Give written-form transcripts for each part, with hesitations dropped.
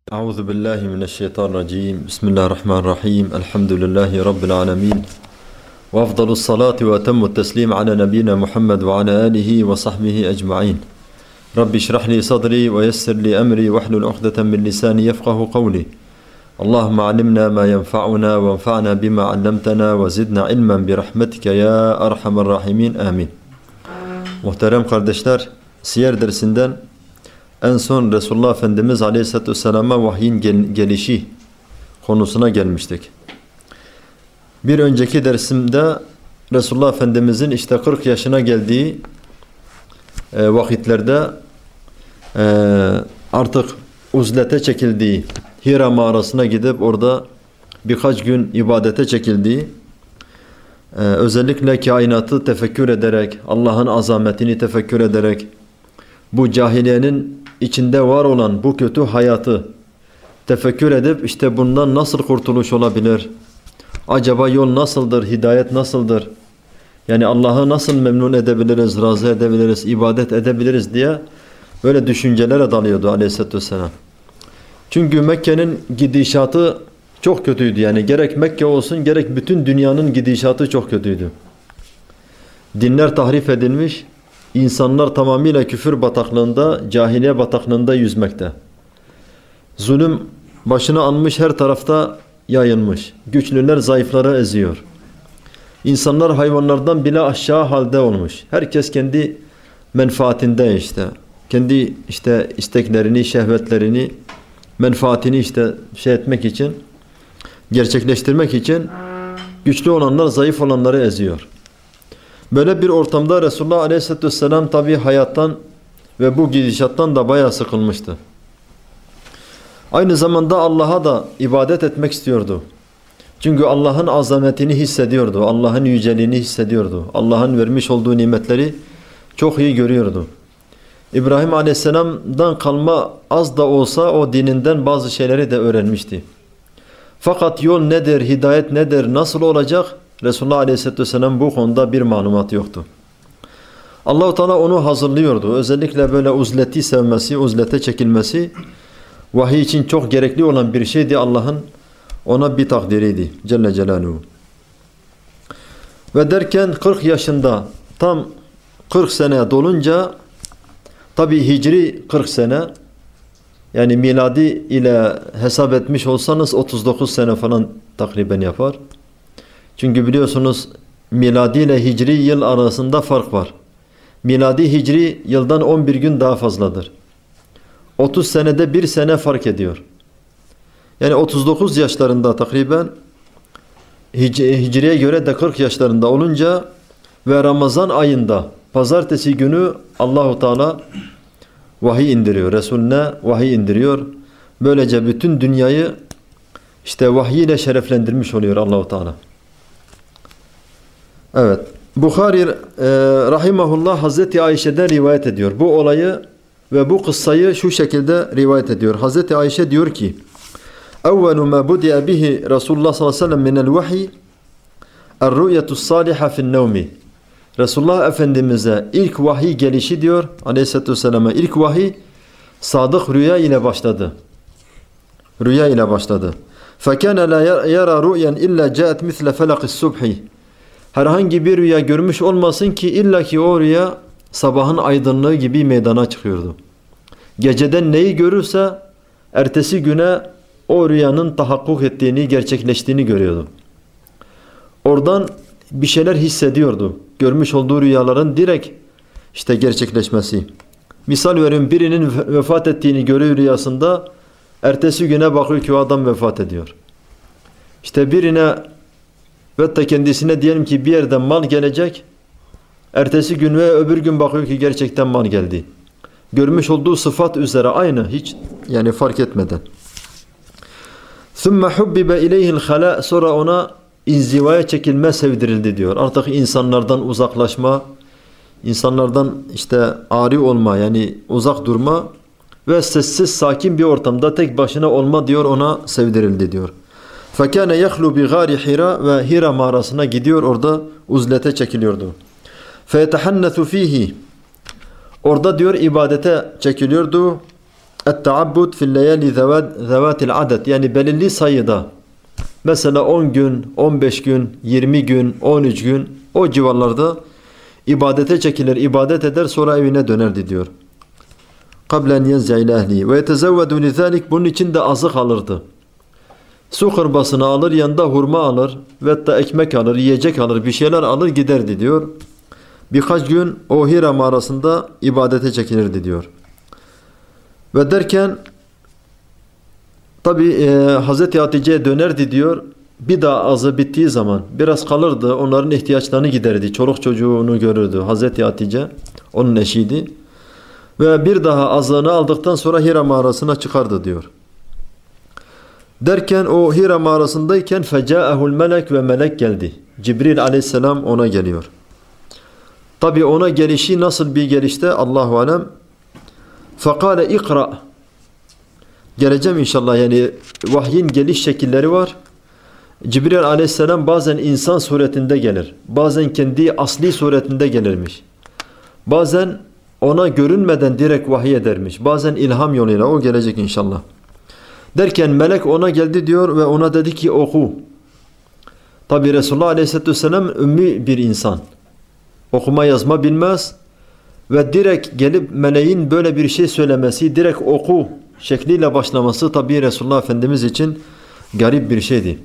أعوذ بالله من الشيطان الرجيم بسم الله الرحمن الرحيم الحمد لله رب العالمين وأفضل الصلاة وأتم التسليم على نبينا محمد وعلى آله وصحبه أجمعين رب اشرح لي صدري ويسر لي أمري واحلل عقدة من لساني يفقه قولي اللهم علمنا ما ينفعنا وانفعنا بما علمتنا وزدنا علما برحمتك يا أرحم الراحمين آمين. Muhterem kardeşler, siyer dersinden en son Resulullah Efendimiz Aleyhisselatü Vesselam'a vahyin gelişi konusuna gelmiştik. Bir önceki dersimde Resulullah Efendimizin işte 40 yaşına geldiği vakitlerde artık uzlete çekildiği, Hira mağarasına gidip orada birkaç gün ibadete çekildiği, özellikle kainatı tefekkür ederek, Allah'ın azametini tefekkür ederek, bu cahiliyenin içinde var olan bu kötü hayatı tefekkür edip işte bundan nasıl kurtuluş olabilir? Acaba yol nasıldır? Hidayet nasıldır? Yani Allah'ı nasıl memnun edebiliriz, razı edebiliriz, ibadet edebiliriz diye böyle düşüncelere dalıyordu Aleyhisselatü Vesselam. Çünkü Mekke'nin gidişatı çok kötüydü. Yani gerek Mekke olsun gerek bütün dünyanın gidişatı çok kötüydü. Dinler tahrif edilmiş, insanlar tamamıyla küfür bataklığında, cahiliye bataklığında yüzmekte. Zulüm başını almış, her tarafta yayılmış. Güçlüler zayıfları eziyor. İnsanlar hayvanlardan bile aşağı halde olmuş. Herkes kendi menfaatinde işte. Kendi işte isteklerini, şehvetlerini, menfaatini işte etmek için, gerçekleştirmek için güçlü olanlar zayıf olanları eziyor. Böyle bir ortamda Resulullah Aleyhisselatü Vesselam tabi hayattan ve bu gidişattan da bayağı sıkılmıştı. Aynı zamanda Allah'a da ibadet etmek istiyordu. Çünkü Allah'ın azametini hissediyordu. Allah'ın yüceliğini hissediyordu. Allah'ın vermiş olduğu nimetleri çok iyi görüyordu. İbrahim Aleyhisselam'dan kalma az da olsa o dininden bazı şeyleri de öğrenmişti. Fakat yol nedir, hidayet nedir, nasıl olacak? Resulullah Aleyhisselatü Vesselam bu konuda bir malumat yoktu. Allah-u Teala onu hazırlıyordu. Özellikle böyle uzleti sevmesi, uzlete çekilmesi vahiy için çok gerekli olan bir şeydi. Allah'ın ona bir takdiriydi Celle Celaluhu. Ve derken 40 yaşında tam 40 sene dolunca tabi hicri 40 sene, yani miladi ile hesap etmiş olsanız 39 sene falan takriben yapar. Çünkü biliyorsunuz miladi ile hicri yıl arasında fark var. Miladi hicri yıldan 11 gün daha fazladır. 30 senede bir sene fark ediyor. Yani 39 yaşlarında takriben hicriye göre de 40 yaşlarında olunca ve Ramazan ayında pazartesi günü Allahu Teala vahiy indiriyor. Resulüne vahiy indiriyor. Böylece bütün dünyayı işte vahiy ile şereflendirmiş oluyor Allahu Teala. Evet. Bukhari rahimahullah Hazreti Ayşe'den rivayet ediyor. Bu olayı ve bu kıssayı şu şekilde rivayet ediyor. Hazreti Ayşe diyor ki: "Evvelu ma budi'a bihi Resulullah sallallahu aleyhi ve sellem minel vahiy er-ru'yetu's saliha fi'n-nevmi." Resulullah Efendimiz'e ilk vahiy gelişi diyor Aleyhisselatü Vesselam'a ilk vahiy sadık rüya ile başladı. Rüya ile başladı. فَكَانَ لَا يَرَى رُؤْيًا اِلَّا جَاءَتْ مِثْلَ فَلَقِ السُّبْحِ. Herhangi bir rüya görmüş olmasın ki illaki o rüya sabahın aydınlığı gibi meydana çıkıyordu. Geceden neyi görürse ertesi güne o rüyanın tahakkuk ettiğini, gerçekleştiğini görüyordu. Oradan bir şeyler hissediyordu. Görmüş olduğu rüyaların direkt işte gerçekleşmesi. Misal veriyorum, birinin vefat ettiğini görüyor rüyasında, ertesi güne bakıyor ki o adam vefat ediyor. İşte birine ve da kendisine diyelim ki bir yerden mal gelecek, ertesi gün ve öbür gün bakıyor ki gerçekten mal geldi. Görmüş olduğu sıfat üzere aynı, hiç yani fark etmeden. ثُمَّ حُبِّبَ اِلَيْهِ الْخَلَاء. Sonra ona inzivaya çekilme sevdirildi diyor. Artık insanlardan uzaklaşma, insanlardan işte ari olma, yani uzak durma ve sessiz sakin bir ortamda tek başına olma diyor, ona sevdirildi diyor. فَكَانَ يَخْلُ بِغَارِ Hira. Ve Hira mağarasına gidiyor, orada uzlete çekiliyordu. فَيَتَحَنَّثُ ف۪يهِ. Orada diyor ibadete çekiliyordu. Et-taabbud fil leyali zevatil adet. Yani belirli sayıda. Mesela 10 gün, 15 gün, 20 gün, 13 gün o civarlarda ibadete çekilir, ibadet eder, sonra evine dönerdi diyor. Kablen yenz'a ila ehli ve yetezevvedu lizalik, bunun için de azık alırdı. Su kırbasını alır, yanında hurma alır ve da ekmek alır, yiyecek alır, bir şeyler alır giderdi diyor. Birkaç gün o Hira mağarasında ibadete çekilirdi diyor. Ve derken tabi Hazreti Hatice'ye dönerdi diyor. Bir daha azı bittiği zaman biraz kalırdı, onların ihtiyaçlarını giderdi. Çoluk çocuğunu görürdü Hazreti Hatice, onun eşiydi. Ve bir daha azığını aldıktan sonra Hira mağarasına çıkardı diyor. Derken o Hira mağarasındayken feca'ehul melek, ve melek geldi. Cibril aleyhisselam ona geliyor. Tabi ona gelişi nasıl bir gelişte Allahu alem. Fakale ikra. Geleceğim inşallah, yani vahyin geliş şekilleri var. Cibril aleyhisselam bazen insan suretinde gelir. Bazen kendi asli suretinde gelirmiş. Bazen ona görünmeden direkt vahiy edermiş. Bazen ilham yoluyla, o gelecek inşallah. Derken melek ona geldi diyor ve ona dedi ki oku. Tabi Resulullah aleyhisselatü vesselam ümmi bir insan. Okuma yazma bilmez. Ve direkt gelip meleğin böyle bir şey söylemesi, direkt oku şekliyle başlaması tabi Resulullah Efendimiz için garip bir şeydi.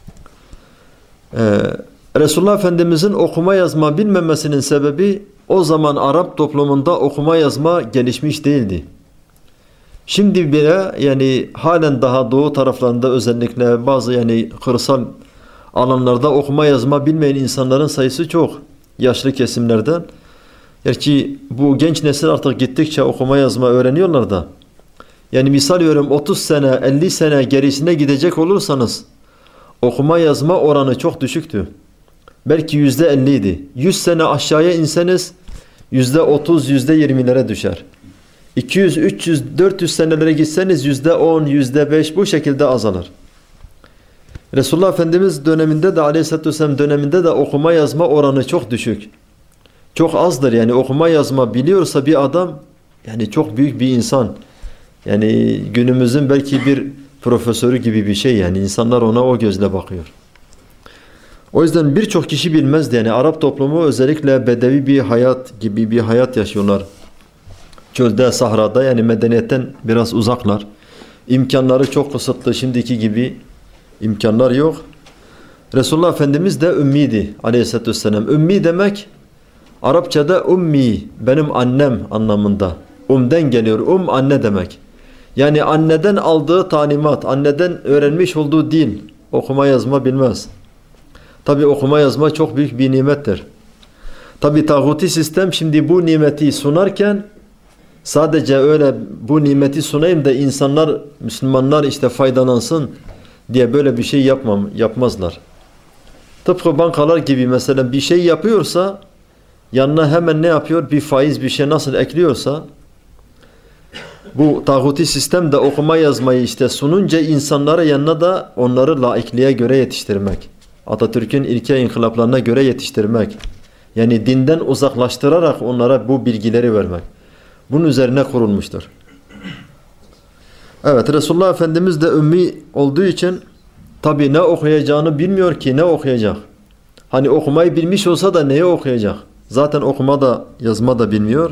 Resulullah Efendimizin okuma yazma bilmemesinin sebebi, o zaman Arap toplumunda okuma yazma gelişmiş değildi. Şimdi bile yani halen daha doğu taraflarında, özellikle bazı yani kırsal alanlarda okuma yazma bilmeyen insanların sayısı çok. Yaşlı kesimlerden. Gerçi bu genç nesil artık gittikçe okuma yazma öğreniyorlar da. Yani misal veriyorum, 30 sene 50 sene gerisine gidecek olursanız okuma yazma oranı çok düşüktü. Belki %50 idi. 100 sene aşağıya inseniz %30, %20'lere düşer. 200, 300, 400 senelere gitseniz %10, %5 bu şekilde azalır. Resulullah Efendimiz döneminde de, Aleyhisselatü Vesselam döneminde de okuma yazma oranı çok düşük. Çok azdır yani, okuma yazma biliyorsa bir adam yani çok büyük bir insan. Yani günümüzün belki bir profesörü gibi bir şey, yani insanlar ona o gözle bakıyor. O yüzden birçok kişi bilmezdi yani, Arap toplumu özellikle bedevi bir hayat gibi bir hayat yaşıyorlar. Çölde, sahrada, yani medeniyetten biraz uzaklar. İmkanları çok kısıtlı, şimdiki gibi imkanlar yok. Resulullah Efendimiz de ümmiydi aleyhissalatü vesselam. Ümmi demek Arapçada ummi, benim annem anlamında. Um'den geliyor. Anne demek. Yani anneden aldığı talimat, anneden öğrenmiş olduğu dil. Okuma yazma bilmez. Tabi okuma yazma çok büyük bir nimettir. Tabi tağuti sistem şimdi bu nimeti sunarken sadece öyle bu nimeti sunayım da insanlar, Müslümanlar işte faydalansın diye böyle bir şey yapmazlar. Tıpkı bankalar gibi mesela bir şey yapıyorsa yanına hemen ne yapıyor? Bir faiz bir şey nasıl ekliyorsa, bu tağuti sistem de okuma yazmayı işte sununca insanlara, yanına da onları laikliğe göre yetiştirmek. Atatürk'ün ilke inkılaplarına göre yetiştirmek. Yani dinden uzaklaştırarak onlara bu bilgileri vermek. Bunun üzerine kurulmuştur. Evet, Resulullah Efendimiz de ümmi olduğu için tabi ne okuyacağını bilmiyor ki, ne okuyacak. Hani okumayı bilmiş olsa da neyi okuyacak? Zaten okuma da yazma da bilmiyor.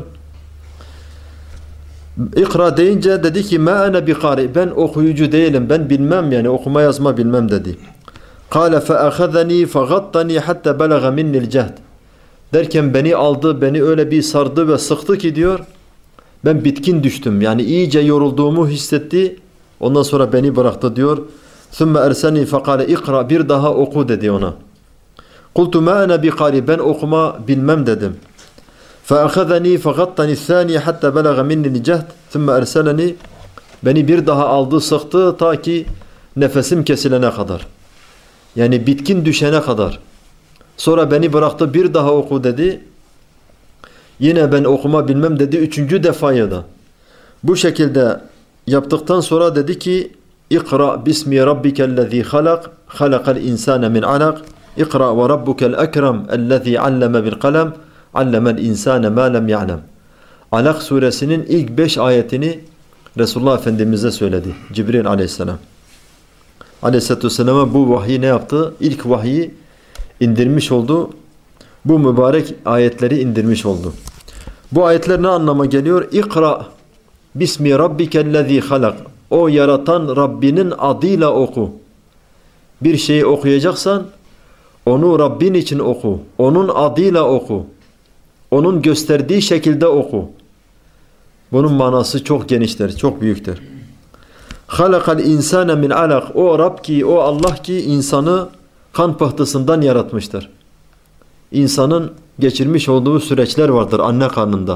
İkra deyince dedi ki ma ana biqari, ben okuyucu değilim, ben bilmem, yani okuma yazma bilmem dedi. Kale fe ahazani fagattani hatta belaga minnil cehd. Derken beni aldı, beni öyle bir sardı ve sıktı ki diyor, ben bitkin düştüm, yani iyice yorulduğumu hissetti, ondan sonra beni bıraktı diyor. Sümme erseni fekale ikra, bir daha oku dedi ona. Kultu ma ana biqari, ben okuma bilmem dedim. فَأَخَذَنِي فَغَطَّنِي الثَّانِيَ حَتَّى بَلَغَ مِنِّ الْجَهْدِ ثُمَّ أَرْسَلَنِي, beni bir daha aldı, sıktı ta ki nefesim kesilene kadar. Yani bitkin düşene kadar. Sonra beni bıraktı, bir daha oku dedi. Yine ben okuma bilmem dedi, üçüncü defaya da. Bu şekilde yaptıktan sonra dedi ki İkra bismi rabbikellezî halak, halakal insâne min alak, İkra ve rabbukel ekrem ellezî alleme bil kalem, allemel insâne mâ lem ya'lem. Alak suresinin ilk 5 ayetini Resulullah Efendimiz'e söyledi. Cibril aleyhisselam. Aleyhisselatü vesselam'a bu vahyi ne yaptı? İlk vahyi indirmiş oldu. Bu mübarek ayetleri indirmiş oldu. Bu ayetler ne anlama geliyor? İkra bismi rabbikellezî halak. O yaratan Rabbinin adıyla oku. Bir şeyi okuyacaksan onu Rabbin için oku. Onun adıyla oku. Onun gösterdiği şekilde oku. Bunun manası çok geniştir, çok büyüktür. Halakal insane min alak. O Rab ki, o Allah ki insanı kan pıhtısından yaratmıştır. İnsanın geçirmiş olduğu süreçler vardır anne karnında.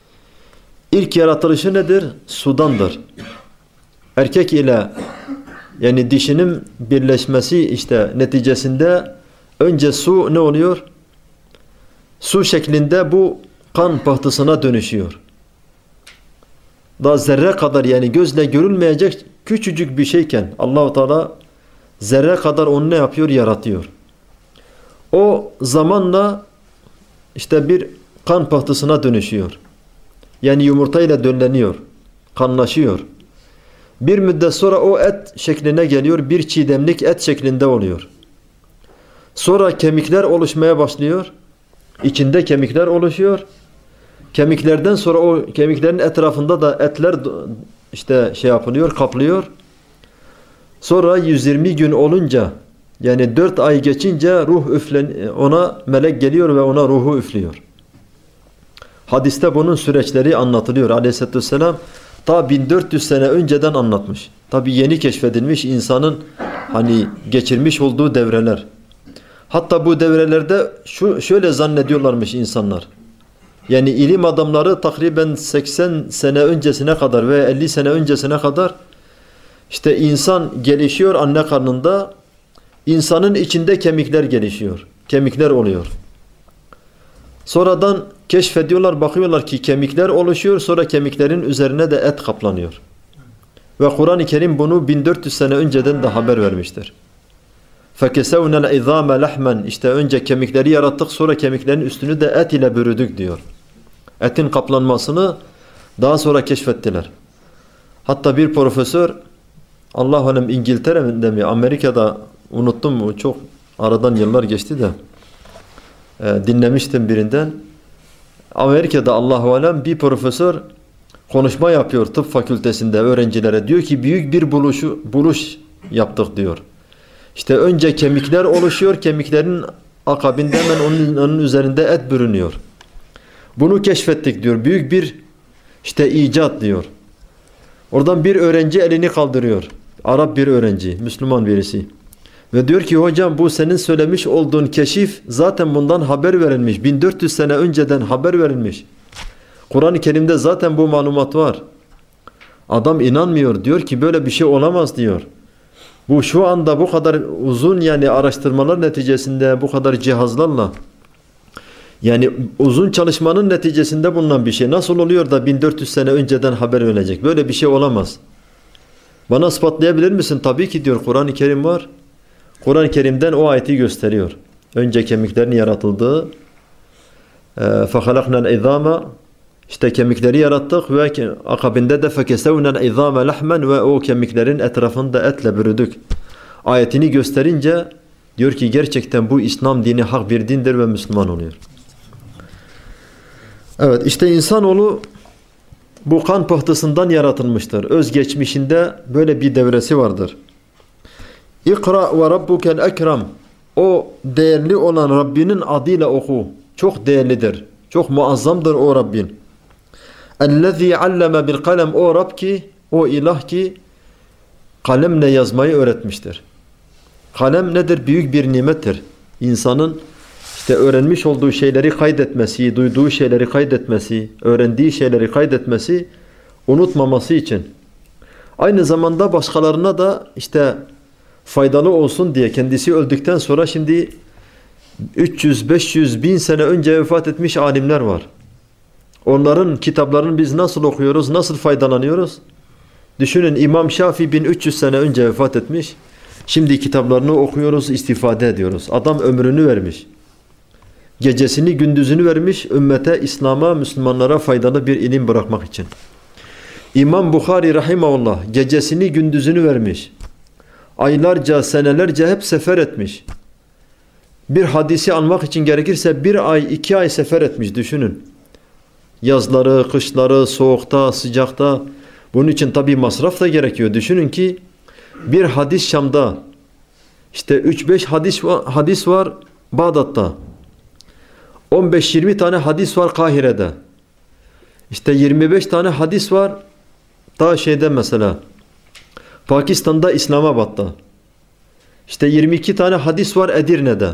İlk yaratılışı nedir? Sudandır. Erkek ile yani dişinin birleşmesi işte neticesinde önce su ne oluyor? Su şeklinde bu kan pıhtısına dönüşüyor. Daha zerre kadar yani gözle görülmeyecek küçücük bir şeyken Allah-u Teala zerre kadar onu ne yapıyor? Yaratıyor. O zamanla işte bir kan pıhtısına dönüşüyor. Yani yumurtayla dölleniyor. Kanlaşıyor. Bir müddet sonra o et şekline geliyor. Bir çiğdemlik et şeklinde oluyor. Sonra kemikler oluşmaya başlıyor. İçinde kemikler oluşuyor. Kemiklerden sonra o kemiklerin etrafında da etler işte şey yapılıyor, kaplıyor. Sonra 120 gün olunca yani 4 ay geçince ruh ona melek geliyor ve ona ruhu üflüyor. Hadiste bunun süreçleri anlatılıyor. Aleyhisselatü Vesselam ta 1400 sene önceden anlatmış. Tabi yeni keşfedilmiş insanın hani geçirmiş olduğu devreler. Hatta bu devrelerde şöyle zannediyorlarmış insanlar. Yani ilim adamları takriben 80 sene öncesine kadar ve 50 sene öncesine kadar işte insan gelişiyor anne karnında. İnsanın içinde kemikler gelişiyor. Kemikler oluyor. Sonradan keşfediyorlar, bakıyorlar ki kemikler oluşuyor. Sonra kemiklerin üzerine de et kaplanıyor. Ve Kur'an-ı Kerim bunu 1400 sene önceden de haber vermiştir. فَكَسَوْنَا الْعِظَامَ لَحْمًا İşte önce kemikleri yarattık, sonra kemiklerin üstünü de et ile bürüdük diyor. Etin kaplanmasını daha sonra keşfettiler. Hatta bir profesör, Allah alem İngiltere'de mi, Amerika'da unuttum mu, çok aradan yıllar geçti de dinlemiştim birinden. Amerika'da Allahu alem bir profesör konuşma yapıyor tıp fakültesinde öğrencilere. Diyor ki büyük bir buluş yaptık diyor. İşte önce kemikler oluşuyor. Kemiklerin akabinde hemen onun üzerinde et bürünüyor. Bunu keşfettik diyor. Büyük bir işte icat diyor. Oradan bir öğrenci elini kaldırıyor. Arap bir öğrenci, Müslüman birisi. Ve diyor ki hocam bu senin söylemiş olduğun keşif zaten bundan haber verilmiş. 1400 sene önceden haber verilmiş. Kur'an-ı Kerim'de zaten bu malumat var. Adam inanmıyor. Diyor ki böyle bir şey olamaz diyor. Bu şu anda bu kadar uzun yani araştırmalar neticesinde bu kadar cihazlarla yani uzun çalışmanın neticesinde bulunan bir şey. Nasıl oluyor da 1400 sene önceden haber verecek? Böyle bir şey olamaz. Bana ispatlayabilir misin? Tabii ki diyor Kur'an-ı Kerim var. Kur'an-ı Kerim'den o ayeti gösteriyor. Önce kemiklerin yaratıldığı فَخَلَقْنَا الْعِظَامَ İşte kemikleri yarattık ve akabinde de فَكَسَوْنَا الْعِظَامَ لَحْمًا ve o kemiklerin etrafında etle bürüdük. Ayetini gösterince diyor ki gerçekten bu İslam dini hak bir dindir ve Müslüman oluyor. Evet işte insanoğlu bu kan pıhtısından yaratılmıştır. Özgeçmişinde böyle bir devresi vardır. İkra ve rabbukel ekrem. O değerli olan Rabbinin adıyla oku. Çok değerlidir. Çok muazzamdır o Rabbin. Ellezî alleme bil kalem. O Rab ki, o ilah ki kalemle yazmayı öğretmiştir. Kalem nedir? Büyük bir nimettir. İnsanın işte öğrenmiş olduğu şeyleri kaydetmesi, duyduğu şeyleri kaydetmesi, öğrendiği şeyleri kaydetmesi, unutmaması için. Aynı zamanda başkalarına da işte faydalı olsun diye kendisi öldükten sonra şimdi 300, 500, 1000 sene önce vefat etmiş alimler var. Onların kitaplarını biz nasıl okuyoruz, nasıl faydalanıyoruz? Düşünün İmam Şafii 1300 sene önce vefat etmiş. Şimdi kitaplarını okuyoruz, istifade ediyoruz. Adam ömrünü vermiş. Gecesini, gündüzünü vermiş ümmete, İslam'a, Müslümanlara faydalı bir ilim bırakmak için. İmam Bukhari rahimahullah gecesini gündüzünü vermiş. Aylarca, senelerce hep sefer etmiş. Bir hadisi almak için gerekirse 1 ay, 2 ay sefer etmiş, düşünün. Yazları, kışları, soğukta, sıcakta. Bunun için tabii masraf da gerekiyor. Düşünün ki bir hadis Şam'da, işte 3-5 hadis var Bağdat'ta. 15-20 tane hadis var Kahire'de. İşte 25 tane hadis var daha şeyde mesela Pakistan'da, İslamabad'da. İşte 22 tane hadis var Edirne'de.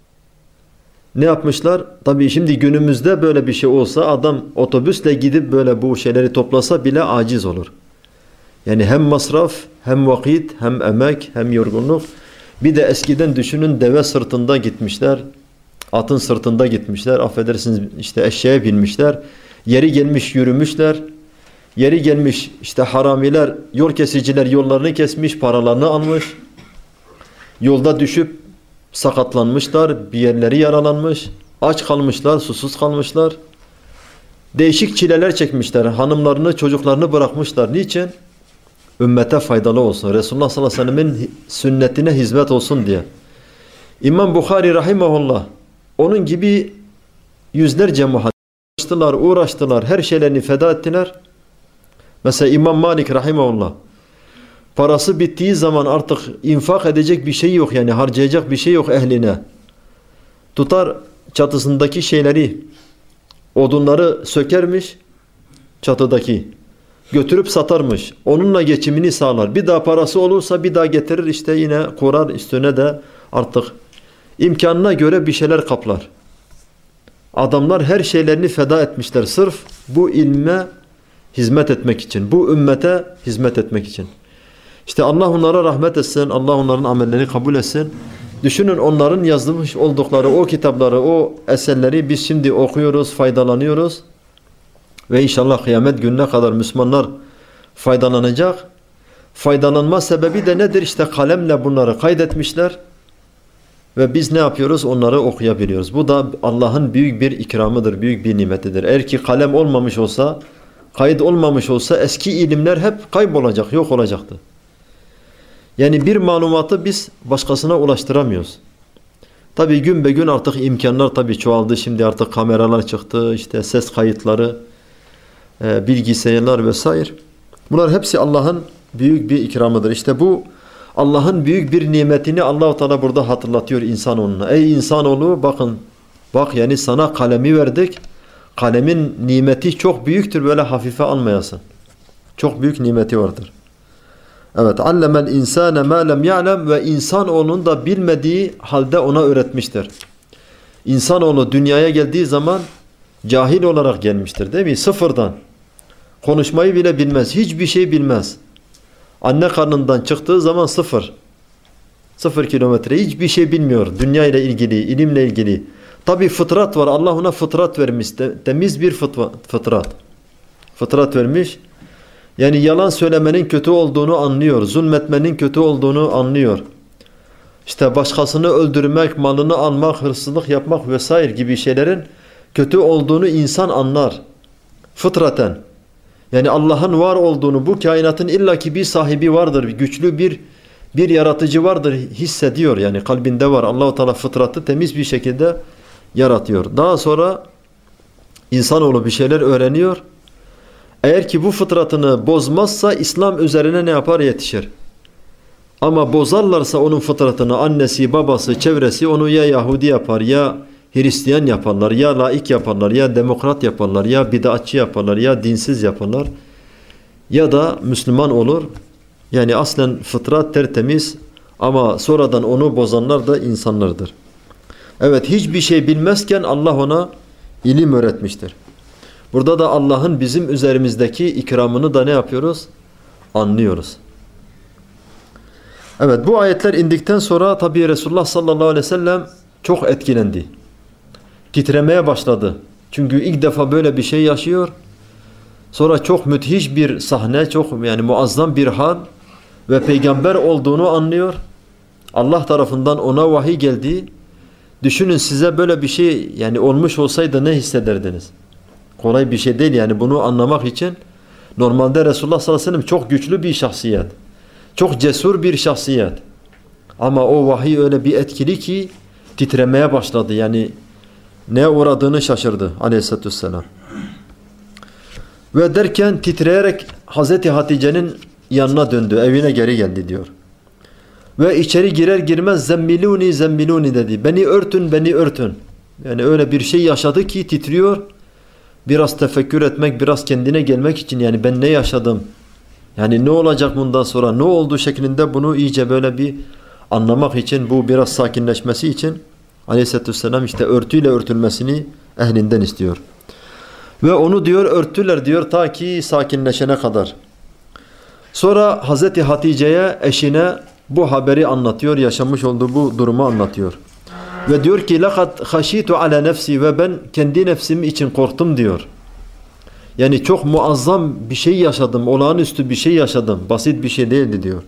Ne yapmışlar? Tabii şimdi günümüzde böyle bir şey olsa adam otobüsle gidip böyle bu şeyleri toplasa bile aciz olur. Yani hem masraf, hem vakit, hem emek, hem yorgunluk. Bir de eskiden düşünün, deve sırtında gitmişler. Atın sırtında gitmişler. Affedersiniz, işte eşeğe binmişler. Yeri gelmiş yürümüşler. Yeri gelmiş işte haramiler, yol kesiciler yollarını kesmiş, paralarını almış. Yolda düşüp sakatlanmışlar, bir yerleri yaralanmış. Aç kalmışlar, susuz kalmışlar. Değişik çileler çekmişler. Hanımlarını, çocuklarını bırakmışlar. Niçin? Ümmete faydalı olsun. Resulullah sallallahu aleyhi ve sellem'in sünnetine hizmet olsun diye. İmam Bukhari rahimahullah onun gibi yüzlerce muhaddis uğraştılar, her şeylerini feda ettiler. Mesela İmam Malik rahimahullah parası bittiği zaman artık infak edecek bir şey yok, yani harcayacak bir şey yok ehline. Tutar çatısındaki şeyleri, odunları sökermiş çatıdaki. Götürüp satarmış. Onunla geçimini sağlar. Bir daha parası olursa bir daha getirir, işte yine kurar, üstüne de artık imkanına göre bir şeyler kaplar. Adamlar her şeylerini feda etmişler sırf bu ilme hizmet etmek için. Bu ümmete hizmet etmek için. İşte Allah onlara rahmet etsin. Allah onların amellerini kabul etsin. Düşünün, onların yazmış oldukları o kitapları, o eserleri biz şimdi okuyoruz, faydalanıyoruz. Ve inşallah kıyamet gününe kadar Müslümanlar faydalanacak. Faydalanma sebebi de nedir? İşte kalemle bunları kaydetmişler. Ve biz ne yapıyoruz? Onları okuyabiliyoruz. Bu da Allah'ın büyük bir ikramıdır, büyük bir nimetidir. Eğer ki kalem olmamış olsa, kayıt olmamış olsa eski ilimler hep kaybolacak, yok olacaktı. Yani bir malumatı biz başkasına ulaştıramıyoruz. Tabii gün be gün artık imkanlar tabii çoğaldı. Şimdi artık kameralar çıktı, işte ses kayıtları, bilgisayarlar vesaire. Bunlar hepsi Allah'ın büyük bir ikramıdır. İşte bu Allah'ın büyük bir nimetini Allah-u Teala burada hatırlatıyor insanoğluna. Ey insanoğlu, bakın, bak yani sana kalemi verdik. Kalemin nimeti çok büyüktür, böyle hafife almayasın. Çok büyük nimeti vardır. Evet, allemel insane ma lem ya'lem, ve insanoğlunun da bilmediği halde ona öğretmiştir. İnsanoğlu dünyaya geldiği zaman cahil olarak gelmiştir, değil mi? Sıfırdan. Konuşmayı bile bilmez, hiçbir şey bilmez. Anne karnından çıktığı zaman sıfır. 0 kilometre, hiçbir şey bilmiyor. Dünya ile ilgili, ilimle ilgili. Tabi fıtrat var. Allah ona fıtrat vermiş. Temiz bir fıtrat. Fıtrat vermiş. Yani yalan söylemenin kötü olduğunu anlıyor. Zulmetmenin kötü olduğunu anlıyor. İşte başkasını öldürmek, malını almak, hırsızlık yapmak vesaire gibi şeylerin kötü olduğunu insan anlar. Fıtraten. Yani Allah'ın var olduğunu, bu kainatın illaki bir sahibi vardır, güçlü bir yaratıcı vardır hissediyor. Yani kalbinde var. Allah-u Teala fıtratı temiz bir şekilde yaratıyor. Daha sonra insanoğlu bir şeyler öğreniyor. Eğer ki bu fıtratını bozmazsa İslam üzerine ne yapar? Yetişir. Ama bozarlarsa onun fıtratını, annesi, babası, çevresi onu ya Yahudi yapar, ya Hristiyan yaparlar, ya laik yaparlar, ya demokrat yaparlar, ya bid'atçı yaparlar, ya dinsiz yaparlar, ya da Müslüman olur. Yani aslen fıtrat tertemiz ama sonradan onu bozanlar da insanlardır. Evet, hiçbir şey bilmezken Allah ona ilim öğretmiştir. Burada da Allah'ın bizim üzerimizdeki ikramını da ne yapıyoruz? Anlıyoruz. Evet, bu ayetler indikten sonra tabi Resulullah sallallahu aleyhi ve sellem çok etkilendi. Titremeye başladı. Çünkü ilk defa böyle bir şey yaşıyor. Sonra çok müthiş bir sahne, çok yani muazzam bir hal ve peygamber olduğunu anlıyor. Allah tarafından ona vahiy geldi. Düşünün, size böyle bir şey yani olmuş olsaydı ne hissederdiniz? Kolay bir şey değil yani bunu anlamak için Normalde Resulullah sallallahu aleyhi ve sellem çok güçlü bir şahsiyet. Çok cesur bir şahsiyet. Ama o vahiy öyle bir etkili ki titremeye başladı. Yani neye uğradığını şaşırdı aleyhissalatü vesselam. Ve derken titreyerek Hazreti Hatice'nin yanına döndü. Evine geri geldi diyor. Ve içeri girer girmez zemmiluni zemmiluni dedi. Beni örtün, beni örtün. Yani öyle bir şey yaşadı ki titriyor. Biraz tefekkür etmek, biraz kendine gelmek için, yani ben ne yaşadım? Yani ne olacak bundan sonra? Ne oldu şeklinde bunu iyice böyle bir anlamak için, bu biraz sakinleşmesi için Aleyhisselatü Vesselam işte örtüyle örtülmesini ehlinden istiyor. Ve onu diyor örttüler diyor ta ki sakinleşene kadar. Sonra Hazreti Hatice'ye, eşine bu haberi anlatıyor, yaşamış olduğu bu durumu anlatıyor. Ve diyor ki لَقَدْ خَشِيتُ عَلَى نَفْسِي ve ben kendi nefsim için korktum diyor. Yani çok muazzam bir şey yaşadım, olağanüstü bir şey yaşadım. Basit bir şey değildi diyor.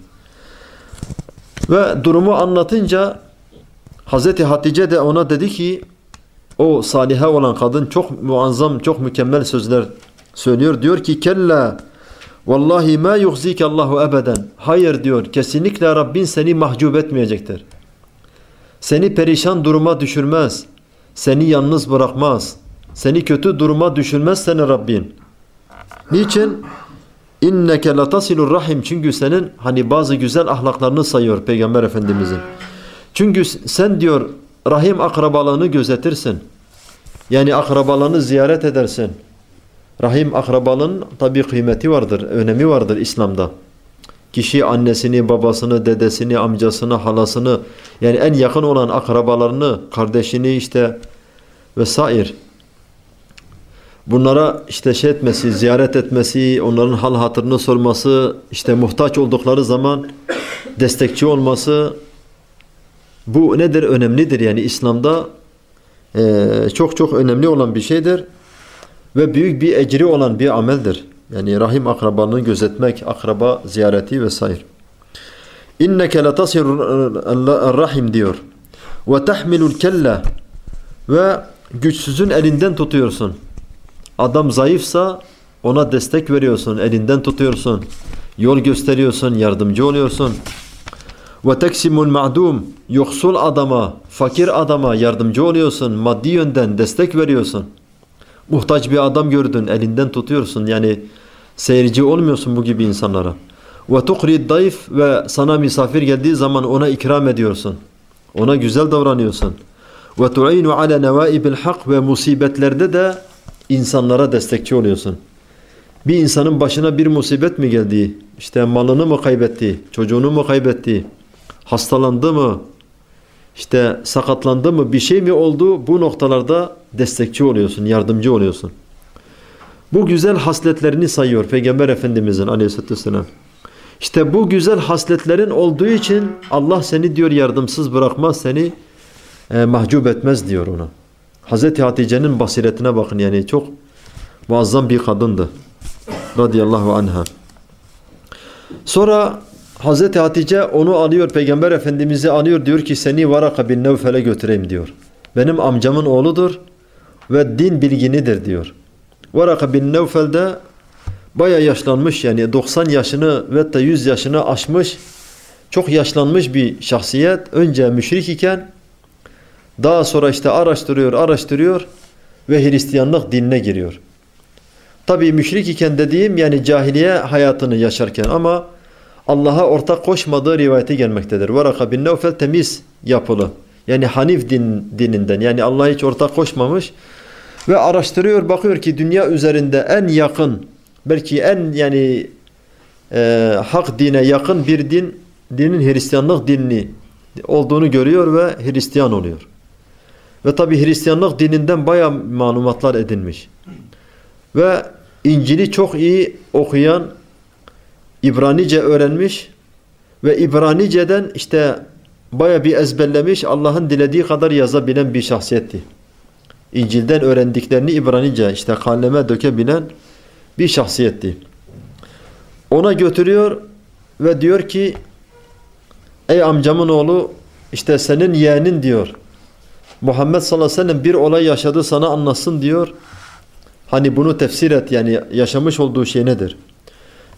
Ve durumu anlatınca Hazreti Hatice de ona dedi ki, o salihe olan kadın çok muazzam, çok mükemmel sözler söylüyor. Diyor ki kella vallahi ma yuhzike Allahu ebeden. Hayır diyor, kesinlikle Rabbin seni mahcup etmeyecektir. Seni perişan duruma düşürmez. Seni yalnız bırakmaz. Seni kötü duruma düşürmez seni Rabbin. Niçin? İnneke latasilur rahim. Çünkü senin hani bazı güzel ahlaklarını sayıyor Peygamber Efendimizin. Çünkü sen diyor rahim akrabalığını gözetirsin. Yani akrabalarını ziyaret edersin. Rahim akrabalığın tabi kıymeti vardır, önemi vardır İslam'da. Kişi annesini, babasını, dedesini, amcasını, halasını, yani en yakın olan akrabalarını, kardeşini işte vesaire, bunlara işte şey etmesi, ziyaret etmesi, onların hal hatırını sorması, işte muhtaç oldukları zaman destekçi olması, bu nedir? Önemlidir. Yani İslam'da çok çok önemli olan bir şeydir ve büyük bir ecri olan bir ameldir. Yani rahim akrabalığını gözetmek, akraba ziyareti vesaire. İnneke letasirur rahim diyor. Ve tahmilul kelle ve güçsüzün elinden tutuyorsun. Adam zayıfsa ona destek veriyorsun, elinden tutuyorsun, yol gösteriyorsun, yardımcı oluyorsun. Ve teksimul ma'dum, yoksul adama, fakir adama yardımcı oluyorsun, maddi yönden destek veriyorsun. Muhtaç bir adam gördün, elinden tutuyorsun, yani seyirci olmuyorsun bu gibi insanlara. Ve tukrid dayf ve sana misafir geldiği zaman ona ikram ediyorsun, ona güzel davranıyorsun. Ve tu'inu ala nevaibil hak ve musibetlerde de insanlara destekçi oluyorsun. Bir insanın başına bir musibet mi geldi? İşte malını mı kaybetti? Çocuğunu mu kaybetti? Hastalandı mı? İşte sakatlandı mı? Bir şey mi oldu? Bu noktalarda destekçi oluyorsun, yardımcı oluyorsun. Bu güzel hasletlerini sayıyor Peygamber Efendimizin aleyhissalatü vesselam. İşte bu güzel hasletlerin olduğu için Allah seni diyor yardımsız bırakmaz, seni mahcup etmez diyor ona. Hazreti Hatice'nin basiretine bakın, yani çok muazzam bir kadındı. Radıyallahu anha. Sonra Hazreti Hatice onu alıyor, Peygamber Efendimiz'i alıyor, diyor ki seni Varaka bin Nevfel'e götüreyim diyor. Benim amcamın oğludur ve din bilginidir diyor. Varaka bin Nevfel de bayağı yaşlanmış, yani 90 yaşını ve hatta 100 yaşını aşmış, çok yaşlanmış bir şahsiyet. Önce müşrik iken daha sonra işte araştırıyor ve Hristiyanlık dinine giriyor. Tabii müşrik iken dediğim yani cahiliye hayatını yaşarken, ama Allah'a ortak koşmadığı rivayeti gelmektedir. Varaka bin Nevfel temiz yapılı. Yani Hanif dininden, yani Allah'a hiç ortak koşmamış ve araştırıyor, bakıyor ki dünya üzerinde en yakın, belki en yani hak dine yakın bir dinin Hristiyanlık dinini olduğunu görüyor ve Hristiyan oluyor. Ve tabi Hristiyanlık dininden bayağı malumatlar edinmiş. Ve İncil'i çok iyi okuyan, İbranice öğrenmiş ve İbranice'den işte bayağı bir ezberlemiş, Allah'ın dilediği kadar yazabilen bir şahsiyetti. İncil'den öğrendiklerini İbranice işte kaleme dökebilen bir şahsiyetti. Ona götürüyor ve diyor ki ey amcamın oğlu, işte senin yeğenin diyor, Muhammed sallallahu aleyhi ve sellem bir olay yaşadı, sana anlatsın diyor. Hani bunu tefsir et, yani yaşamış olduğu şey nedir?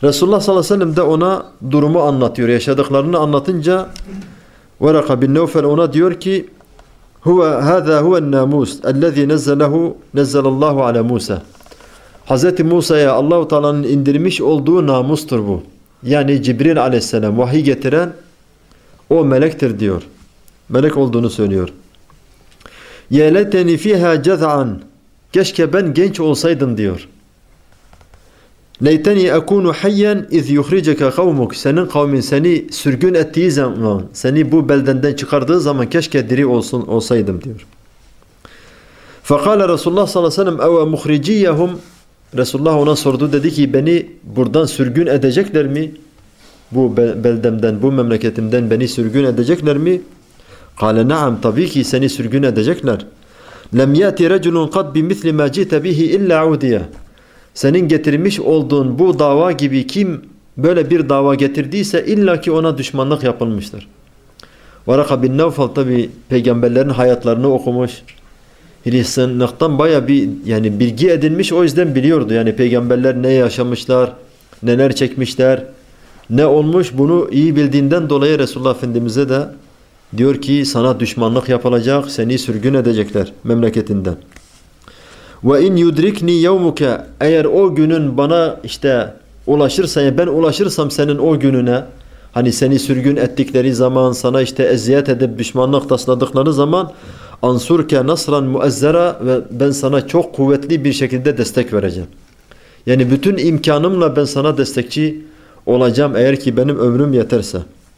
Resulullah sallallahu aleyhi ve sellem de ona durumu anlatıyor. Yaşadıklarını anlatınca Varaka bin Nevfel ona diyor ki hâzâ huven nâmûs ellezî nezzelallahu ala Musa. Hz. Musa'ya Allah-u Teala'nın indirmiş olduğu namustur bu. Yani Cibril aleyhisselam vahiy getiren o melektir diyor. Melek olduğunu söylüyor. يَا لَيْتَنِي فِيهَا جَذْعًا Keşke ben genç olsaydım diyor. لَيْتَنِي أَكُونُ حَيًّا اِذْ يُخْرِجَكَ قَوْمُكَ Senin kavmin seni sürgün ettiği zaman, seni bu beldenden çıkardığı zaman keşke diri olsaydım diyor. فَقَالَ Resulullah sallallahu aleyhi ve sellem اَوَ مُخْرِجِيَّهُمْ Resulullah ona sordu, dedi ki beni buradan sürgün edecekler mi? Bu beldemden, bu memleketimden beni sürgün edecekler mi? قال نعم tabii ki seni sürgün edecekler. لَمْ يَأْتِ رَجُلٌ قَدْ بِمِثْلِ مَا جِئْتَ بِهِ إِلَّا عُودِيَ Senin getirmiş olduğun bu dava gibi kim böyle bir dava getirdiyse illaki ona düşmanlık yapılmıştır. Varaka bin Nevfel tabi peygamberlerin hayatlarını okumuş. Hristiyanlıktan baya bir yani bilgi edinmiş, o yüzden biliyordu. Yani peygamberler ne yaşamışlar, neler çekmişler, ne olmuş, bunu iyi bildiğinden dolayı Resulullah Efendimiz'e de diyor ki sana düşmanlık yapılacak, seni sürgün edecekler memleketinden. Ve in yudrikni yevmuke eğer o günün bana işte ulaşırsa, yani ben ulaşırsam senin o gününe, hani seni sürgün ettikleri zaman, sana işte eziyet edip düşmanlık tasladıkları zaman ansurke nasran muezzera ve ben sana çok kuvvetli bir şekilde destek vereceğim. Yani bütün imkanımla ben sana destekçi olacağım eğer ki benim ömrüm yeterse.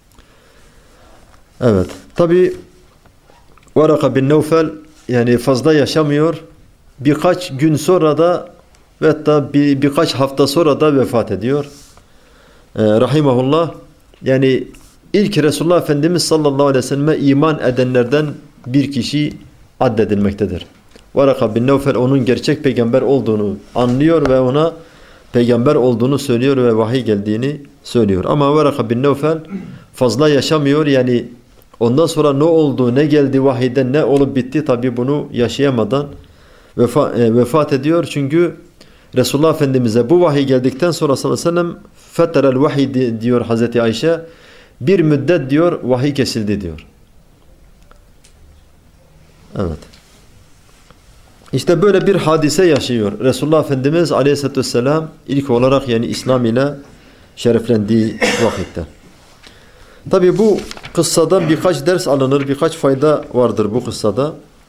Evet. Tabi Varaka bin Nevfel yani fazla yaşamıyor. Birkaç gün sonra da ve hatta birkaç hafta sonra da vefat ediyor. Rahimahullah. Yani ilk Resulullah Efendimiz sallallahu aleyhi ve selleme iman edenlerden bir kişi addedilmektedir. Varaka bin Nevfel onun gerçek peygamber olduğunu anlıyor ve ona peygamber olduğunu söylüyor ve vahiy geldiğini söylüyor. Ama Varaka bin Nevfel fazla yaşamıyor. Yani ondan sonra ne oldu, ne geldi vahiyden, ne olup bitti tabi bunu yaşayamadan vefat ediyor. Çünkü Resulullah Efendimiz'e bu vahiy geldikten sonra sallallahu aleyhi ve sellem fetterel vahiy diyor Hazreti Ayşe, bir müddet diyor vahiy kesildi diyor. Evet. İşte böyle bir hadise yaşıyor. Resulullah Efendimiz aleyhissalatü vesselam ilk olarak yani İslam ile şereflendiği vakitte. Tabi bu kıssadan birkaç ders alınır, birkaç fayda vardır bu kıssada.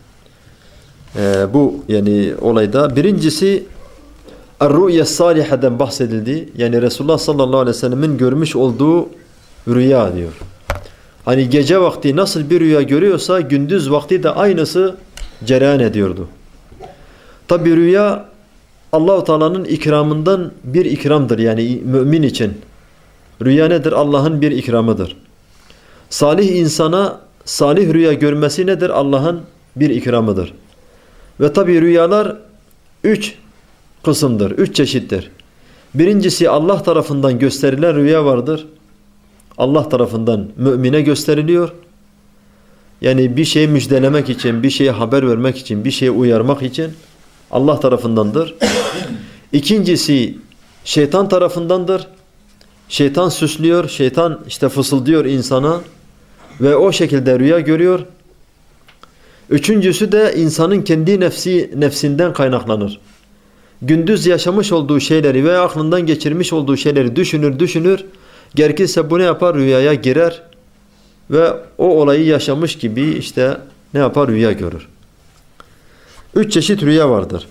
Bu yani olayda. Birincisi Er-Ru'ye Salihe'den bahsedildi. Yani Resulullah sallallahu aleyhi ve sellemin görmüş olduğu rüya diyor. Hani gece vakti nasıl bir rüya görüyorsa gündüz vakti de aynısı cereyan ediyordu. Tabi rüya Allah-u Teala'nın ikramından bir ikramdır. Yani mümin için. Rüya nedir? Allah'ın bir ikramıdır. Salih insana salih rüya görmesi nedir? Allah'ın bir ikramıdır. Ve tabi rüyalar 3 kısımdır, 3 çeşittir. Birincisi Allah tarafından gösterilen rüya vardır. Allah tarafından mümine gösteriliyor. Yani bir şeyi müjdelemek için, bir şeye haber vermek için, bir şeye uyarmak için Allah tarafındandır. İkincisi şeytan tarafındandır. Şeytan süslüyor, şeytan işte fısıldıyor insana ve o şekilde rüya görüyor. Üçüncüsü de insanın kendi nefsinden kaynaklanır. Gündüz yaşamış olduğu şeyleri veya aklından geçirmiş olduğu şeyleri düşünür. Gerekirse bu ne yapar? Rüyaya girer ve o olayı yaşamış gibi işte ne yapar? Rüya görür. 3 çeşit rüya vardır.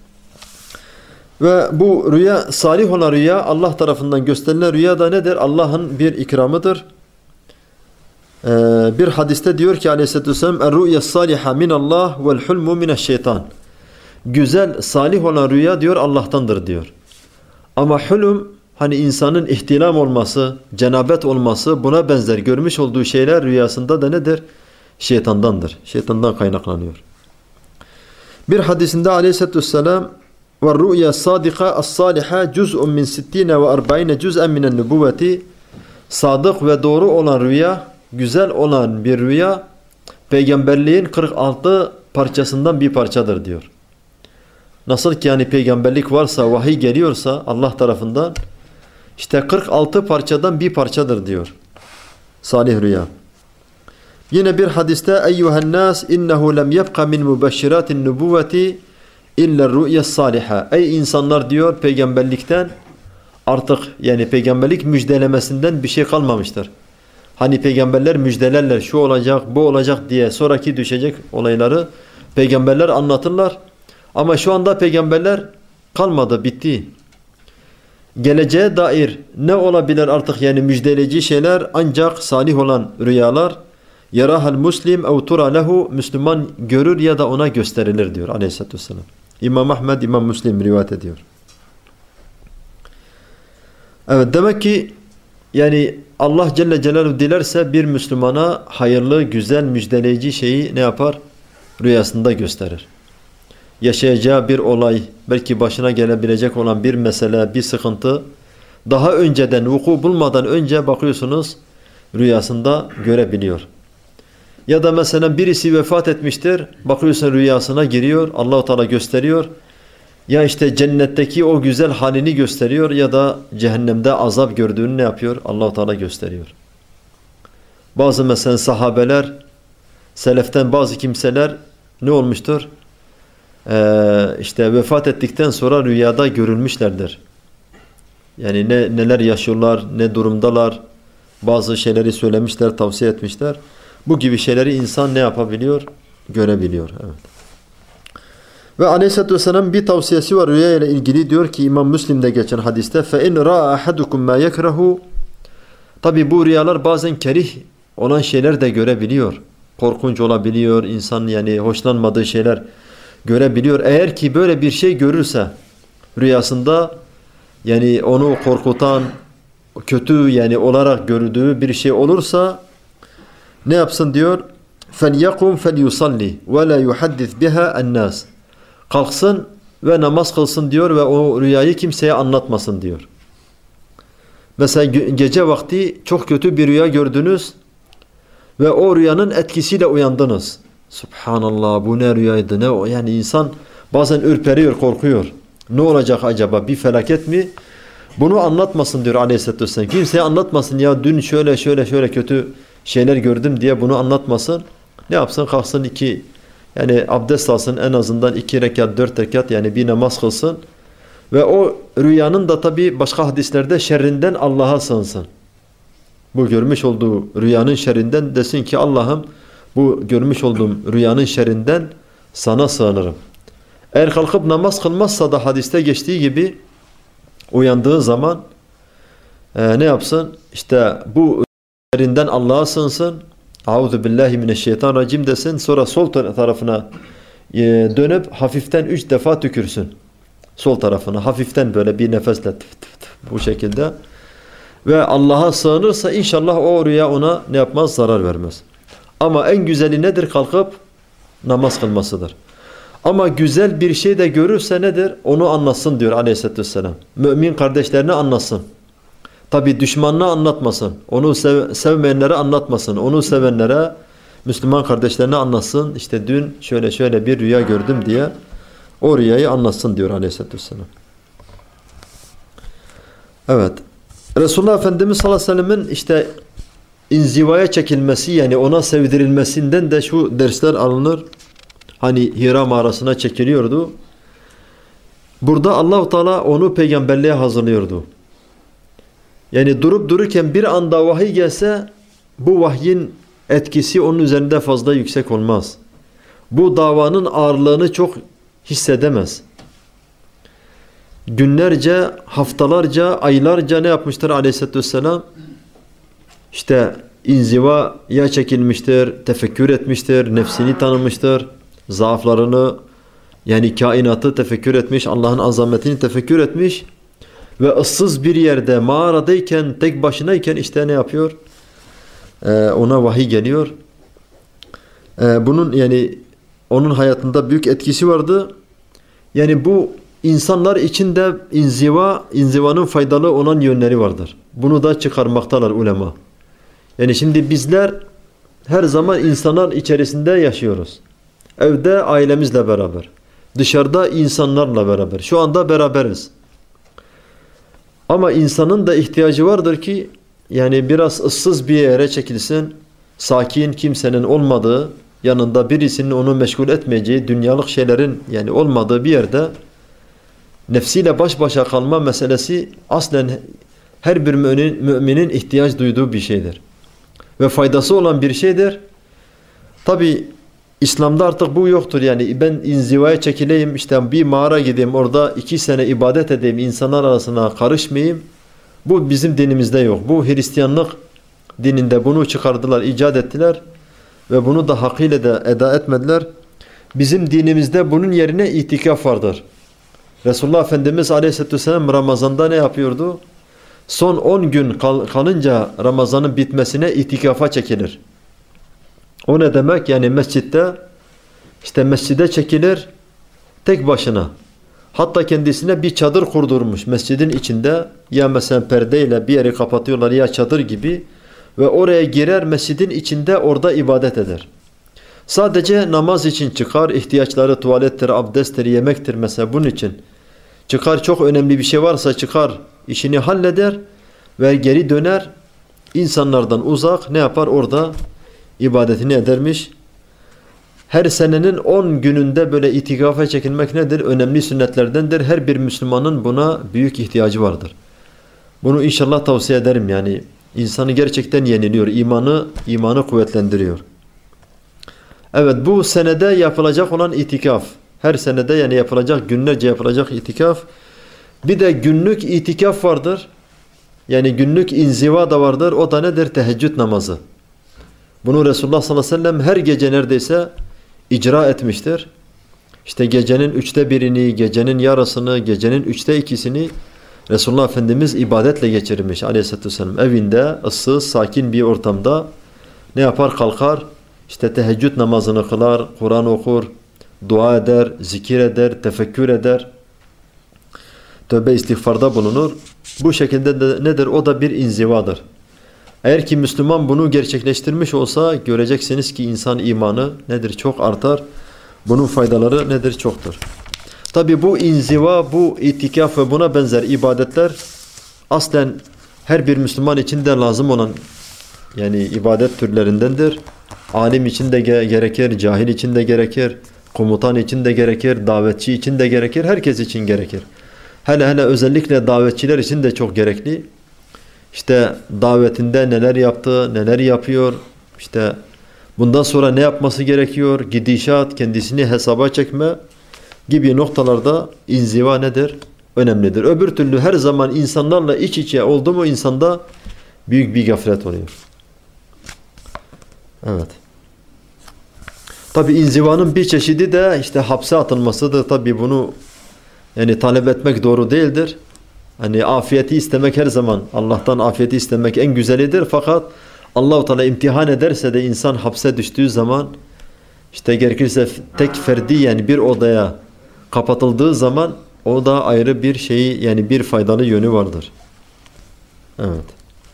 Ve bu rüya, salih olan rüya, Allah tarafından gösterilen rüya da nedir? Allah'ın bir ikramıdır. Bir hadiste diyor ki aleyhissalatü vesselam Er-Ru'ye Saliha minallah vel hulmu mineşşeytan. Güzel, salih olan rüya diyor Allah'tandır diyor. Ama hulum hani insanın ihtilam olması, cenabet olması, buna benzer görmüş olduğu şeyler rüyasında da nedir? Şeytandandır. Şeytandan kaynaklanıyor. Bir hadisinde aleyhissalatü vesselam وَالرُّؤْيَا الصَّادِقَةَ الصَّالِحَةَ جُزْءٌ مِنْ 60 ve 40 جُزْءًا مِنَ النُّبُوَّةِ Sadık ve doğru olan rüya, güzel olan bir rüya, peygamberliğin 46 parçasından bir parçadır diyor. Nasıl ki yani peygamberlik varsa, vahiy geliyorsa Allah tarafından, İşte 46 parçadan bir parçadır diyor. Salih rüya. Yine bir hadiste eyyuhen nas innehu lem yebqa min mubeşşiratin nubuvveti illa ru'yes saliha. Ey insanlar diyor, peygamberlikten artık yani peygamberlik müjdelemesinden bir şey kalmamıştır. Hani peygamberler müjdelerler, şu olacak, bu olacak diye sonraki düşecek olayları peygamberler anlatırlar. Ama şu anda peygamberler kalmadı, bitti. Geleceğe dair ne olabilir artık, yani müjdeleyici şeyler ancak salih olan rüyalar. Yarahal muslim ev tura lehu, Müslüman görür ya da ona gösterilir diyor aleyhissalatü vesselam. İmam Ahmed, İmam Müslim rivayet ediyor. Evet, demek ki yani Allah Celle Celaluhu dilerse bir Müslümana hayırlı, güzel, müjdeleyici şeyi ne yapar? Rüyasında gösterir. Yaşayacağı bir olay, belki başına gelebilecek olan bir mesele, bir sıkıntı daha önceden, vuku bulmadan önce bakıyorsunuz rüyasında görebiliyor. Ya da mesela birisi vefat etmiştir, bakıyorsun rüyasına giriyor, Allah-u Teala gösteriyor. Ya işte cennetteki o güzel halini gösteriyor ya da cehennemde azap gördüğünü ne yapıyor? Allah-u Teala gösteriyor. Bazı mesela sahabeler, seleften bazı kimseler ne olmuştur? İşte vefat ettikten sonra rüyada görülmüşlerdir. Yani neler yaşıyorlar, ne durumdalar, bazı şeyleri söylemişler, tavsiye etmişler. Bu gibi şeyleri insan ne yapabiliyor? Görebiliyor. Evet. Ve Aleyhisselatü Vesselam bir tavsiyesi var rüya ile ilgili, diyor ki İmam Müslim'de geçen hadiste فَاِنْ رَاءَ أَحَدُكُمْ مَا يَكْرَهُ. Tabi bu rüyalar bazen kerih olan şeyler de görebiliyor. Korkunç olabiliyor, insan yani hoşlanmadığı şeyler görebiliyor. Eğer ki böyle bir şey görürse rüyasında, yani onu korkutan, kötü yani olarak gördüğü bir şey olursa ne yapsın diyor? فَلْيَقُمْ فَلْيُصَلِّ وَلَا يُحَدِّثْ بِهَا النَّاسِ. Kalksın ve namaz kılsın diyor ve o rüyayı kimseye anlatmasın diyor. Mesela gece vakti çok kötü bir rüya gördünüz ve o rüyanın etkisiyle uyandınız. Subhanallah, bu ne rüyaydı, ne o? Yani insan bazen ürperiyor, korkuyor. Ne olacak acaba? Bir felaket mi? Bunu anlatmasın diyor Aleyhisselatü Vesselam. Kimseye anlatmasın, ya dün şöyle kötü şeyler gördüm diye bunu anlatmasın. Ne yapsın? Kalksın yani abdest alsın, en azından 2 rekat 4 rekat yani bir namaz kılsın. Ve o rüyanın da tabi başka hadislerde şerrinden Allah'a sığınsın. Bu görmüş olduğu rüyanın şerrinden desin ki Allah'ım bu görmüş olduğum rüyanın şerrinden sana sığınırım. Eğer kalkıp namaz kılmazsa da hadiste geçtiği gibi uyandığı zaman ne yapsın? İşte bu şerrinden Allah'a sığınsın. Euzu billahi mineşşeytanirracim desin. Sonra sol tarafına dönüp hafiften 3 defa tükürsün. Sol tarafına hafiften böyle bir nefesle bu şekilde. Ve Allah'a sığınırsa inşallah o rüya ona ne yapmaz? Zarar vermez. Ama en güzeli nedir? Kalkıp namaz kılmasıdır. Ama güzel bir şey de görürse nedir? Onu anlatsın diyor Aleyhisselatü Vesselam. Mümin kardeşlerine anlatsın. Tabi düşmanına anlatmasın. Onu sevmeyenlere anlatmasın. Onu sevenlere, Müslüman kardeşlerine anlatsın. İşte dün şöyle bir rüya gördüm diye o rüyayı anlatsın diyor Aleyhisselatü Vesselam. Evet. Resulullah Efendimiz sallallahu aleyhi ve sellem'in işte inzivaya çekilmesi, yani ona sevdirilmesinden de şu dersler alınır. Hani Hira mağarasına çekiliyordu. Burada Allah-u Teala onu peygamberliğe hazırlıyordu. Yani durup dururken bir anda vahiy gelse bu vahyin etkisi onun üzerinde fazla yüksek olmaz. Bu davanın ağırlığını çok hissedemez. Günlerce, haftalarca, aylarca ne yapmıştır Aleyhisselatü Vesselam? İşte inzivaya çekilmiştir, tefekkür etmiştir, nefsini tanımıştır, zaaflarını, yani kainatı tefekkür etmiş, Allah'ın azametini tefekkür etmiş ve ıssız bir yerde mağaradayken, tek başınayken işte ne yapıyor? Ona vahiy geliyor. Bunun yani onun hayatında büyük etkisi vardı. Yani bu insanlar için de inzivanın faydalı olan yönleri vardır. Bunu da çıkarmaktalar ulema. Yani şimdi bizler her zaman insanlar içerisinde yaşıyoruz. Evde ailemizle beraber. Dışarıda insanlarla beraber. Şu anda beraberiz. Ama insanın da ihtiyacı vardır ki yani biraz ıssız bir yere çekilsin, sakin, kimsenin olmadığı, yanında birisinin onu meşgul etmeyeceği, dünyalık şeylerin yani olmadığı bir yerde nefsiyle baş başa kalma meselesi aslen her bir müminin ihtiyaç duyduğu bir şeydir. Ve faydası olan bir şeydir. Tabi İslam'da artık bu yoktur. Yani ben inzivaya çekileyim, işte bir mağara gideyim, orada 2 sene ibadet edeyim, insanlar arasına karışmayayım. Bu bizim dinimizde yok. Bu Hristiyanlık dininde bunu çıkardılar, icat ettiler ve bunu da hakkıyla da eda etmediler. Bizim dinimizde bunun yerine itikaf vardır. Resulullah Efendimiz Aleyhisselatü Vesselam Ramazan'da ne yapıyordu? Son 10 gün kalınca Ramazan'ın bitmesine itikafa çekilir. O ne demek? Yani mescitte, işte mescide çekilir tek başına. Hatta kendisine bir çadır kurdurmuş mescidin içinde. Ya mesela perdeyle bir yeri kapatıyorlar ya çadır gibi. Ve oraya girer, mescidin içinde orada ibadet eder. Sadece namaz için çıkar, ihtiyaçları tuvalettir, abdesttir, yemektir mesela bunun için. Çıkar, çok önemli bir şey varsa çıkar, işini halleder ve geri döner. İnsanlardan uzak ne yapar? Orada ibadetini edermiş. Her senenin 10 gününde böyle itikafa çekilmek nedir? Önemli sünnetlerdendir. Her bir Müslümanın buna büyük ihtiyacı vardır. Bunu inşallah tavsiye ederim yani. İnsanı gerçekten yeniliyor. İmanı kuvvetlendiriyor. Evet, bu senede yapılacak olan itikaf. Her senede yani yapılacak, günlerce yapılacak itikaf. Bir de günlük itikaf vardır. Yani günlük inziva da vardır. O da nedir? Teheccüd namazı. Bunu Resulullah sallallahu aleyhi ve sellem her gece neredeyse icra etmiştir. İşte gecenin 1/3'ini, gecenin yarısını, gecenin 2/3'ini Resulullah Efendimiz ibadetle geçirmiş aleyhissalatü vesselam. Evinde ıssız, sakin bir ortamda ne yapar? Kalkar, işte teheccüd namazını kılar, Kur'an okur, dua eder, zikir eder, tefekkür eder. Tövbe istiğfarda bulunur. Bu şekilde de nedir? O da bir inzivadır. Eğer ki Müslüman bunu gerçekleştirmiş olsa göreceksiniz ki insan imanı nedir? Çok artar. Bunun faydaları nedir? Çoktur. Tabi bu inziva, bu itikaf ve buna benzer ibadetler aslen her bir Müslüman için de lazım olan yani ibadet türlerindendir. Alim için de gerekir, cahil için de gerekir, komutan için de gerekir, davetçi için de gerekir, herkes için gerekir. Hele özellikle davetçiler için de çok gerekli. İşte davetinde neler yaptı, neler yapıyor, işte bundan sonra ne yapması gerekiyor, gidişat, kendisini hesaba çekme gibi noktalarda inziva nedir? Önemlidir. Öbür türlü her zaman insanlarla iç içe oldu mu insanda büyük bir gaflet oluyor. Evet. Tabi inzivanın bir çeşidi de işte hapse atılmasıdır. Tabi bunu yani talep etmek doğru değildir. Hani afiyeti istemek her zaman Allah'tan afiyeti istemek en güzelidir. Fakat Allah-u Teala imtihan ederse de insan hapse düştüğü zaman işte gerekirse tek ferdi yani bir odaya kapatıldığı zaman o da ayrı bir şeyi yani bir faydalı yönü vardır. Evet.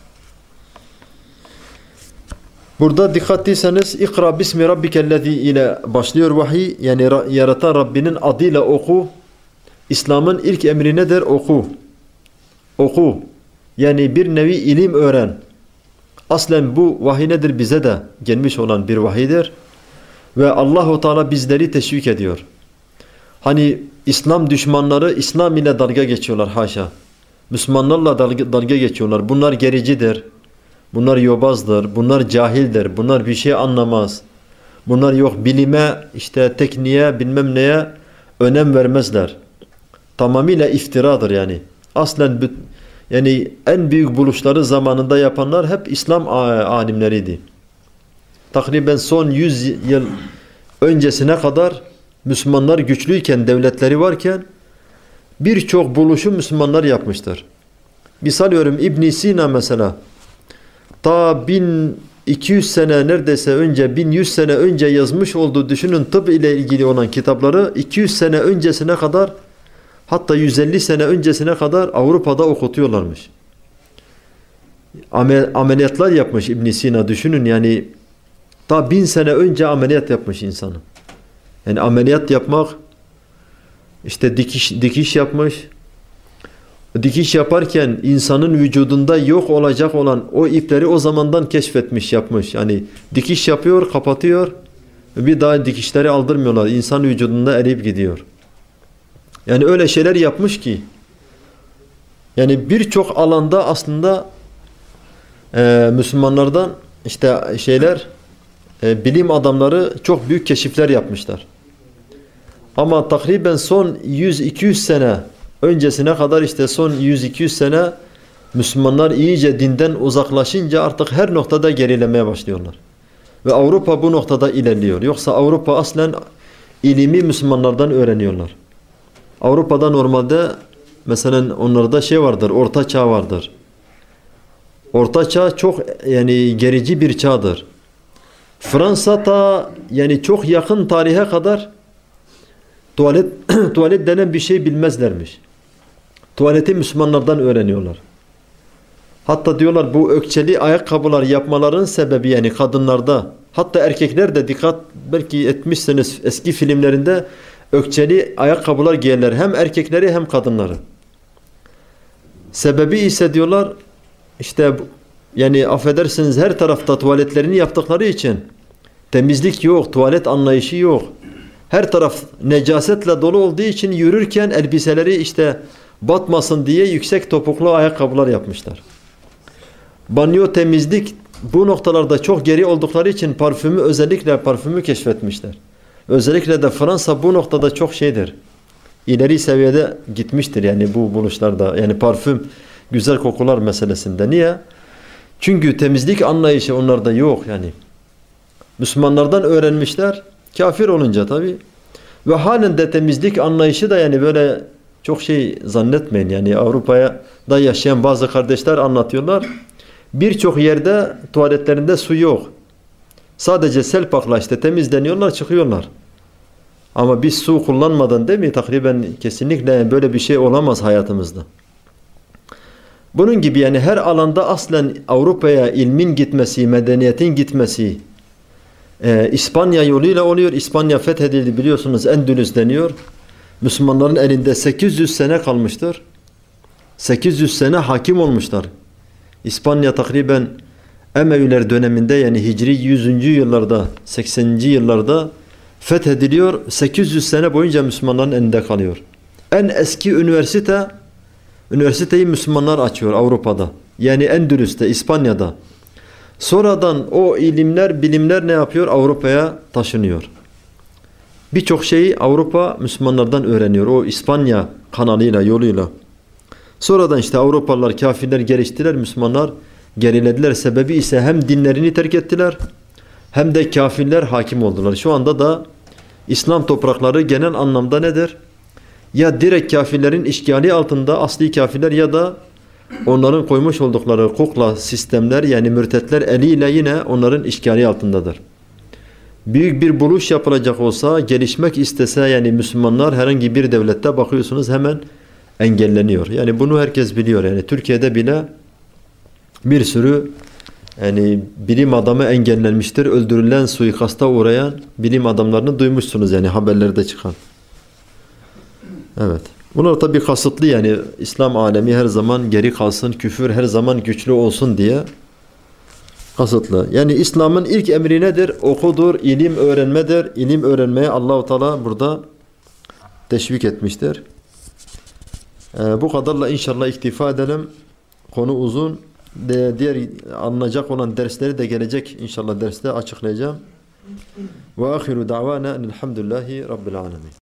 Burada dikkatliyseniz İkra bismi rabbikellezi ile başlıyor vahiy. Yani yaratan Rabbinin adıyla oku. İslam'ın ilk emri nedir? Oku. Oku. Yani bir nevi ilim öğren. Aslen bu vahiy nedir? Bize de gelmiş olan bir vahiydir. Ve Allah-u Teala bizleri teşvik ediyor. Hani İslam düşmanları İslam ile dalga geçiyorlar haşa. Müslümanlarla dalga geçiyorlar. Bunlar gericidir. Bunlar yobazdır. Bunlar cahildir. Bunlar bir şey anlamaz. Bunlar yok bilime, işte tekniğe, bilmem neye önem vermezler. Tamamıyla iftiradır yani. Aslen yani en büyük buluşları zamanında yapanlar hep İslam alimleriydi. Takriben son 100 yıl öncesine kadar Müslümanlar güçlüyken, devletleri varken birçok buluşu Müslümanlar yapmıştır. Misal veriyorum İbn Sina mesela ta 1200 sene neredeyse önce 1100 sene önce yazmış olduğu düşünün tıp ile ilgili olan kitapları 200 sene öncesine kadar hatta 150 sene öncesine kadar Avrupa'da okutuyorlarmış. Ameliyatlar yapmış İbn Sina düşünün yani ta 1000 sene önce ameliyat yapmış insanı. Yani ameliyat yapmak işte dikiş yapmış. dikiş yaparken insanın vücudunda yok olacak olan o ipleri o zamandan keşfetmiş, yapmış. Yani dikiş yapıyor, kapatıyor. Bir daha dikişleri aldırmıyorlar. İnsan vücudunda eriyip gidiyor. Yani öyle şeyler yapmış ki yani birçok alanda aslında Müslümanlardan işte bilim adamları çok büyük keşifler yapmışlar. Ama takriben son 100-200 sene öncesine kadar işte son 100-200 sene Müslümanlar iyice dinden uzaklaşınca artık her noktada gerilemeye başlıyorlar. Ve Avrupa bu noktada ilerliyor. Yoksa Avrupa aslen ilimi Müslümanlardan öğreniyorlar. Avrupa'da normalde mesela onlarda vardır, Orta Çağ vardır. Orta Çağ çok yani gerici bir çağdır. Fransa da yani çok yakın tarihe kadar tuvalet denen bir şey bilmezlermiş. Tuvaleti Müslümanlardan öğreniyorlar. Hatta diyorlar bu ökçeli ayakkabılar yapmaların sebebi yani kadınlarda, hatta erkekler de dikkat belki etmişsiniz eski filmlerinde ökçeli ayakkabılar giyerler hem erkekleri hem kadınları. Sebebi ise diyorlar işte yani affedersiniz her tarafta tuvaletlerini yaptıkları için temizlik yok, tuvalet anlayışı yok. Her taraf necasetle dolu olduğu için yürürken elbiseleri işte batmasın diye yüksek topuklu ayakkabılar yapmışlar. Banyo temizlik bu noktalarda çok geri oldukları için özellikle parfümü keşfetmişler. Özellikle de Fransa bu noktada çok İleri seviyede gitmiştir yani bu buluşlarda. Yani parfüm, güzel kokular meselesinde. Niye? Çünkü temizlik anlayışı onlarda yok yani. Müslümanlardan öğrenmişler. Kafir olunca tabii. Ve halen de temizlik anlayışı da yani böyle çok zannetmeyin. Yani Avrupa'ya da yaşayan bazı kardeşler anlatıyorlar. Birçok yerde tuvaletlerinde su yok. Sadece selpakla işte temizleniyorlar, çıkıyorlar. Ama biz su kullanmadan değil mi? Takriben kesinlikle böyle bir şey olamaz hayatımızda. Bunun gibi yani her alanda aslen Avrupa'ya ilmin gitmesi, medeniyetin gitmesi İspanya yoluyla oluyor. İspanya fethedildi biliyorsunuz, Endülüs deniyor. Müslümanların elinde 800 sene kalmıştır. 800 sene hakim olmuşlar. İspanya takriben Emeviler döneminde yani Hicri 100. yıllarda 80. yıllarda fethediliyor. 800 sene boyunca Müslümanların elinde kalıyor. En eski üniversiteyi Müslümanlar açıyor Avrupa'da. Yani Endülüs'te, İspanya'da. Sonradan o bilimler ne yapıyor? Avrupa'ya taşınıyor. Birçok şeyi Avrupa Müslümanlardan öğreniyor. O İspanya kanalıyla, yoluyla. Sonradan işte Avrupalılar, kafirler geliştiler, Müslümanlar gerilediler. Sebebi ise hem dinlerini terk ettiler hem de kafirler hakim oldular. Şu anda da İslam toprakları genel anlamda nedir? Ya direkt kafirlerin işgali altında asli kafirler ya da onların koymuş oldukları kukla sistemler yani mürtetler eliyle yine onların işgali altındadır. Büyük bir buluş yapılacak olsa, gelişmek istese yani Müslümanlar herhangi bir devlette bakıyorsunuz hemen engelleniyor. Yani bunu herkes biliyor. Yani Türkiye'de bile bir sürü yani bilim adamı engellenmiştir. Öldürülen, suikasta uğrayan bilim adamlarını duymuşsunuz yani haberlerde çıkan. Evet. Bunlar tabii kasıtlı yani İslam alemi her zaman geri kalsın, küfür her zaman güçlü olsun diye kasıtlı. Yani İslam'ın ilk emri nedir? Okudur, ilim öğrenmedir. İlim öğrenmeye Allah-u Teala burada teşvik etmiştir. Bu kadarla inşallah iktifa edelim. Konu uzun. Diğer alınacak olan dersleri de gelecek inşallah derste açıklayacağım. Ve ahiru davana elhamdülillahi rabbil alemin.